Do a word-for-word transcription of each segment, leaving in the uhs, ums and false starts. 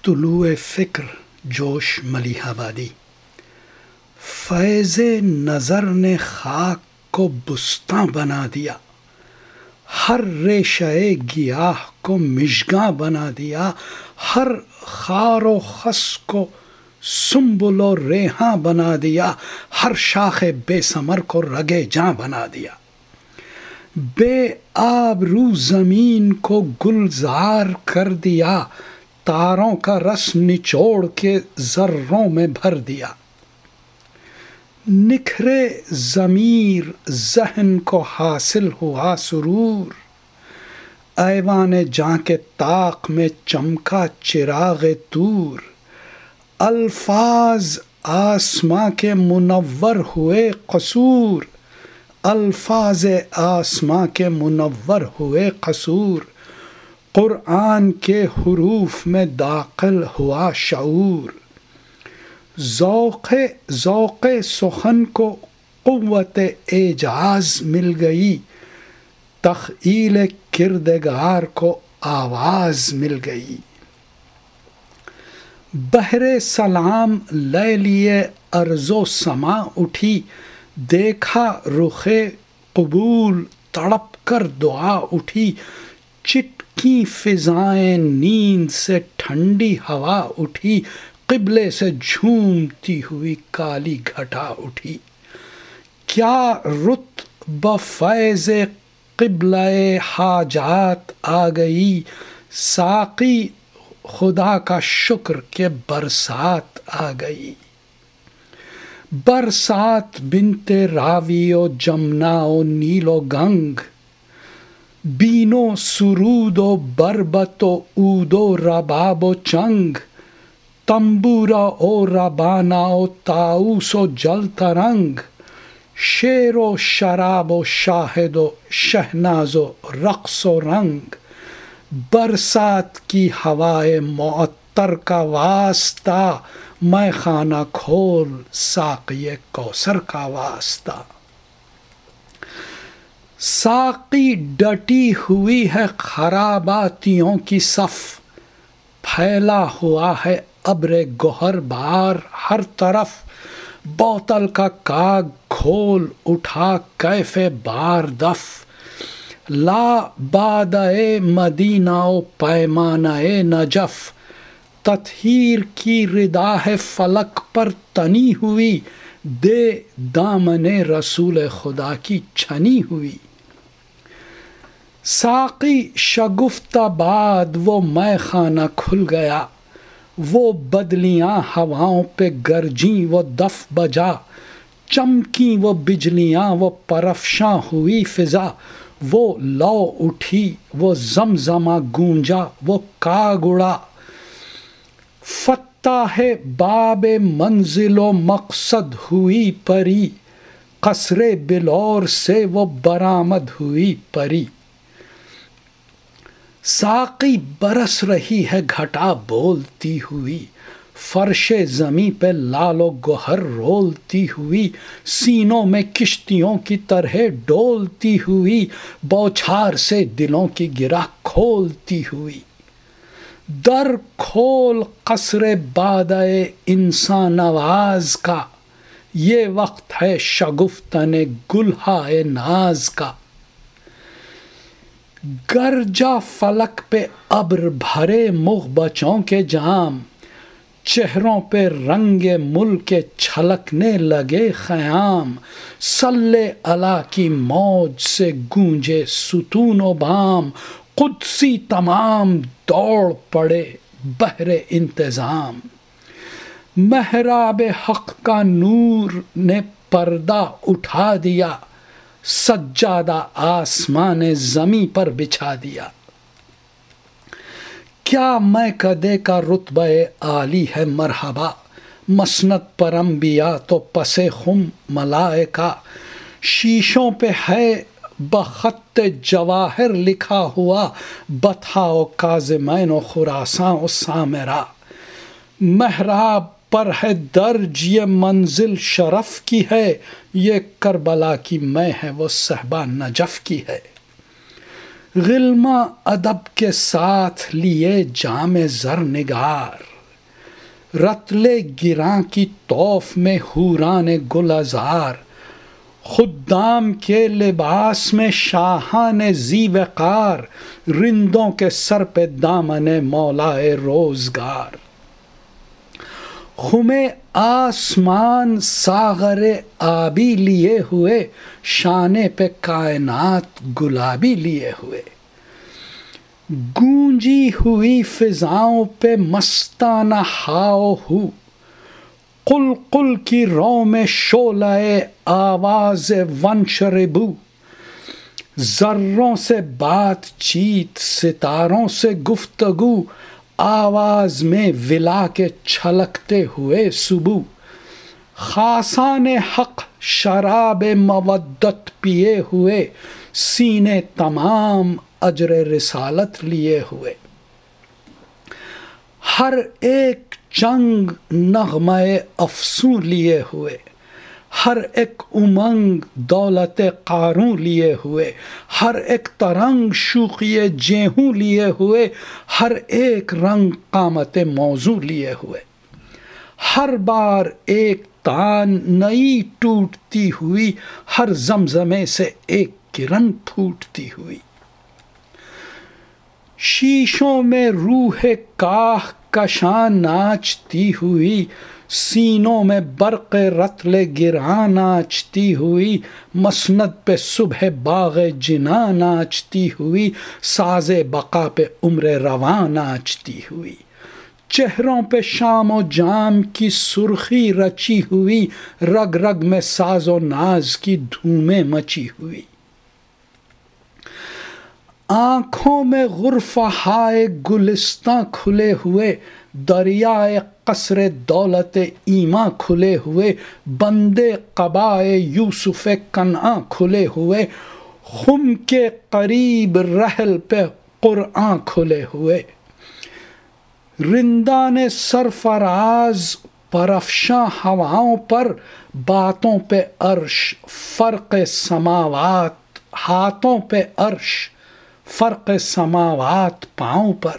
طلوع فکر جوش ملیح آبادی. فیض نظر نے خاک کو بستاں بنا دیا، ہر ریشہ گیاہ کو مژگاں بنا دیا، ہر خار و خس کو سنبل و ریحاں بنا دیا، ہر شاخ بے ثمر کو رگے جاں بنا دیا. بے آب رو زمین کو گلزار کر دیا، تاروں کا رس نچوڑ کے ذروں میں بھر دیا. نکھرے ضمیر ذہن کو حاصل ہوا سرور، ایوان جاں کے طاق میں چمکا چراغ طور. الفاظ آسماں کے منور ہوئے قصور، الفاظ آسماں کے منور ہوئے قصور. قرآن کے حروف میں داخل ہوا شعور، ذوق ذوق سخن کو قوت اعجاز مل گئی، تخیل کردگار کو آواز مل گئی. بحر سلام لیلی ارض و سما اٹھی، دیکھا رخ قبول تڑپ کر دعا اٹھی. چٹکی فضائیں نیند سے ٹھنڈی ہوا اٹھی، قبلے سے جھومتی ہوئی کالی گھٹا اٹھی. کیا رت بفیض قبلہ حاجات آ گئی، ساقی خدا کا شکر کہ برسات آ گئی. برسات بنت راوی و جمنا و نیل و گنگ، بین و سرود و بربط و عود و رباب و چنگ. تنبورا و ربانا و طاؤس و جل ترنگ، شعر و شراب و شاہد و شہناز و رقص و رنگ. برسات کی ہوائے معطر کا واسطہ، میں خانہ کھول ساقی کوثر کا واسطہ. ساقی ڈٹی ہوئی ہے خراباتیوں کی صف، پھیلا ہوا ہے ابر گہر بار ہر طرف. بوتل کا کاگ کھول اٹھا کیف بار دف، لا بادئے مدینہ و پیمانہ نجف. تطہیر کی ردا ہے فلک پر تنی ہوئی، دے دامن رسول خدا کی چھنی ہوئی. ساقی شگفتہ باد وہ مے خانہ کھل گیا، وہ بدلیاں ہواؤں پہ گرجیں وہ دف بجا. چمکیں وہ بجلیاں وہ پرافشاں ہوئی فضا، وہ لو اٹھی وہ زمزمہ گونجا وہ کاگ اڑا. فتح باب منزل و مقصد ہوئی پری، قصر بلور سے وہ برآمد ہوئی پری. ساقی برس رہی ہے گھٹا بولتی ہوئی، فرش زمیں پہ لال و گوہر رولتی ہوئی. سینوں میں کشتیوں کی طرح ڈولتی ہوئی، بوچھار سے دلوں کی گرہ کھولتی ہوئی. در کھول قصر بادئے انسان نواز کا، یہ وقت ہے شگفتن گلہائے ناز کا. گرجا فلک پہ ابر بھرے مغبچوں کے جام، چہروں پہ رنگ ملک چھلکنے لگے خیام. صلی علی کی موج سے گونجے ستون و بام، قدسی تمام دوڑ پڑے بحر انتظام. محراب حق کا نور نے پردہ اٹھا دیا، سجادہ آسمان زمیں پر بچھا دیا. کیا میں کدے کا رتبہ عالی ہے مرحبا، مسند پر انبیاء تو پس خم ملائکہ. شیشوں پہ ہے بخط جواہر لکھا ہوا، بطحا و کاظمین و خراساں و سامرا. محراب پر ہے درج یہ منزل شرف کی ہے، یہ کربلا کی میں ہے وہ صحبہ نجف کی ہے. غلماں ادب کے ساتھ لیے جام زر نگار، رتل گراں کی طوف میں حوران گلزار، خدام کے لباس میں شاہان ذی وقار، رندوں کے سر پہ دامن مولائے روزگار۔ خم آسمان ساغر آبی لیے ہوئے، شانے پہ کائنات گلابی لیے ہوئے، گونجی ہوئی فضاؤں پہ مستانہ ہاؤ ہو، قل قل کی رو میں شعلہ آواز ون شربو، ذروں سے بات چیت ستاروں سے گفتگو، آواز میں ولا کے چھلکتے ہوئے صبح، خاصان حق شراب مودت پیے ہوئے، سینے تمام اجر رسالت لیے ہوئے، ہر ایک چنگ نغمہ افسوں لیے ہوئے، ہر ایک امنگ دولت قاروں لیے ہوئے، ہر ایک ترنگ شوخی جیہوں لیے ہوئے، ہر ایک رنگ قامت موضوع لیے ہوئے، ہر بار ایک تان نئی ٹوٹتی ہوئی، ہر زمزمے سے ایک کرن پھوٹتی ہوئی، شیشوں میں روح کاہ کشاں ناچتی ہوئی، سینوں میں برق رتل گراں ناچتی ہوئی، مسند پہ صبح باغ جناں ناچتی ہوئی، ساز بقا پہ عمر رواں ناچتی ہوئی، چہروں پہ شام و جام کی سرخی رچی ہوئی، رگ رگ میں ساز و ناز کی دھومیں مچی ہوئی، آنکھوں میں غرفہائے گلستاں کھلے ہوئے، دریائے قصر دولت ایماں کھلے ہوئے، بندے قبائے یوسف کنعاں کھلے ہوئے، خم کے قریب رحل پہ قرآن کھلے ہوئے، رندان سرفراز پرافشاں ہواؤں پر، باتوں پہ عرش فرق سماوات، ہاتھوں پہ عرش فرق سماوات پاؤں پر،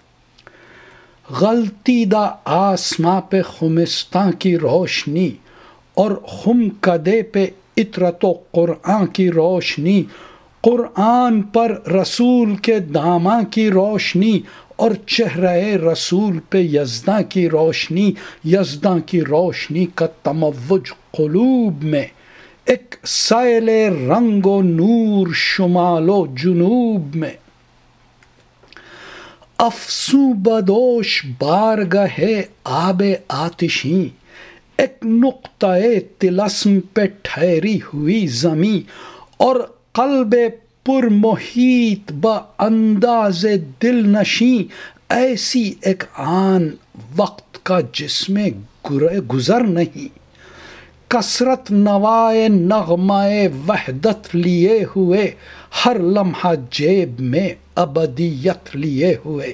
غلطی دا آسماں پہ خمستان کی روشنی، اور خم کدے پہ عطرت و قرآن کی روشنی، قرآن پر رسول کے داماں کی روشنی، اور چہرہ رسول پہ یزداں کی روشنی، یزداں کی روشنی کا تموج قلوب میں، ایک سیل رنگ و نور شمال و جنوب میں، افسوں بدوش بارگاہ آب آتشیں، ایک نقطہ طلسم پہ ٹھہری ہوئی زمیں، اور قلب پر محیط با انداز دل نشیں، ایسی ایک آن وقت کا جس میں گزر نہیں، کثرت نوائے نغمہ وحدت لیے ہوئے، ہر لمحہ جیب میں ابدیت لیے ہوئے،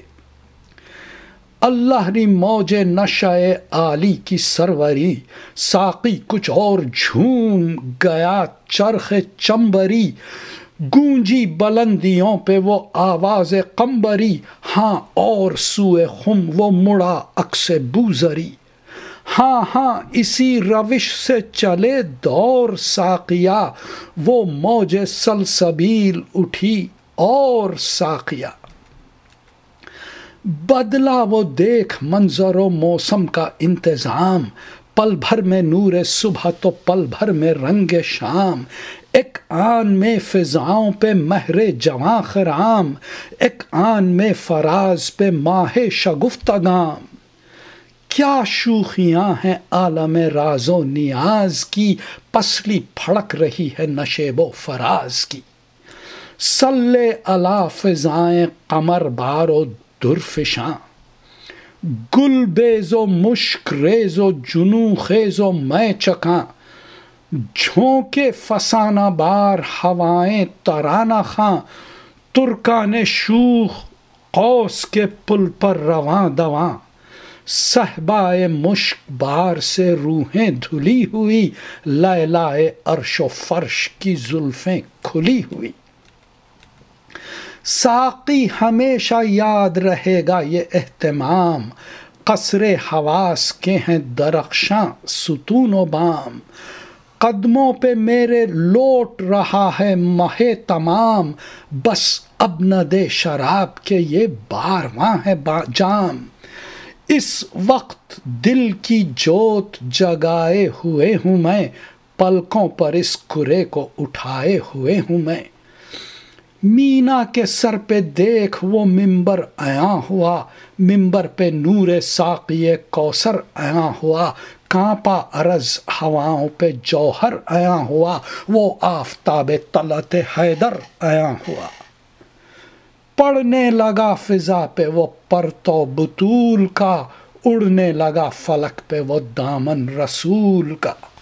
اللہ ری موج نشہ عالی کی سروری، ساقی کچھ اور جھوم گیا چرخ چمبری، گونجی بلندیوں پہ وہ آواز قمبری، ہاں اور سوئے خم وہ مڑا عکس بوزری، ہاں ہاں اسی روش سے چلے دور ساقیہ، وہ موج سلسبیل اٹھی اور ساقیہ، بدلا وہ دیکھ منظر و موسم کا انتظام، پل بھر میں نور صبح تو پل بھر میں رنگ شام، ایک آن میں فضاؤں پہ مہر جواں خرام، ایک آن میں فراز پہ ماہ شگفتگام، کیا شوخیاں ہیں عالم راز و نیاز کی، پسلی پھڑک رہی ہے نشیب و فراز کی، صلی علی فضائیں قمر بار و درفشاں، گل بیز و مشک ریز و جنوں خیز و میں چکاں، جھونکے فسانہ بار ہوائیں ترانہ خاں، ترکان شوخ قوس کے پل پر رواں دواں، صحبائے مشک بار سے روحیں دھلی ہوئی، لیلائے عرش و فرش کی زلفیں کھلی ہوئی، ساقی ہمیشہ یاد رہے گا یہ اہتمام، قصر حواس کے ہیں درخشاں ستون و بام، قدموں پہ میرے لوٹ رہا ہے مہ تمام، بس اب نہ دے شراب کے یہ بارواں ہے جام، اس وقت دل کی جوت جگائے ہوئے ہوں میں، پلکوں پر اس کرے کو اٹھائے ہوئے ہوں میں، مینا کے سر پہ دیکھ وہ ممبر عیاں ہوا، ممبر پہ نور ساقی کوثر عیاں ہوا، کانپا عرض ہواؤں پہ جوہر عیاں ہوا، وہ آفتاب طلعت حیدر عیاں ہوا، پڑنے لگا فضا پہ وہ پرتو بطول کا، اڑنے لگا فلک پہ وہ دامن رسول کا۔